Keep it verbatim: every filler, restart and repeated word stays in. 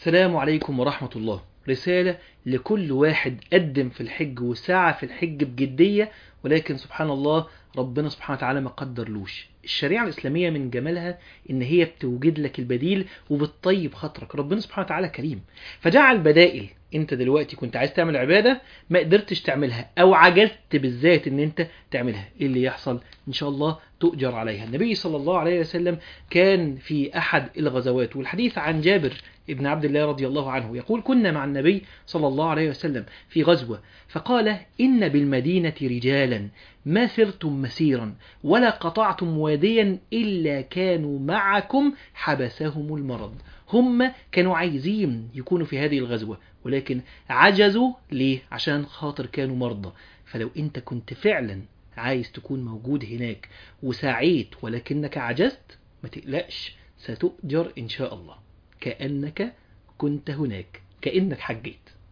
السلام عليكم ورحمة الله. رسالة لكل واحد قدم في الحج وسعى في الحج بجدية، ولكن سبحان الله ربنا سبحانه وتعالى ما قدرلوش. الشريعة الإسلامية من جمالها إن هي بتوجد لك البديل وبتطيب خاطرك. ربنا سبحانه وتعالى كريم فجعل بدائل. انت دلوقتي كنت عايز تعمل عبادة ما قدرتش تعملها او عجزت بالذات ان انت تعملها، ايه اللي يحصل؟ ان شاء الله تؤجر عليها. النبي صلى الله عليه وسلم كان في احد الغزوات، والحديث عن جابر ابن عبد الله رضي الله عنه يقول: كنا مع النبي صلى الله عليه وسلم في غزوة، فقال: إن بالمدينة رجالا ما سرتم مسيرا ولا قطعتم واديا إلا كانوا معكم حبسهم المرض. هم كانوا عايزين يكونوا في هذه الغزوة ولكن عجزوا. ليه؟ عشان خاطر كانوا مرضى. فلو انت كنت فعلا عايز تكون موجود هناك وسعيت ولكنك عجزت، ما تقلقش، ستؤجر إن شاء الله كأنك كنت هناك، كأنك حجيت.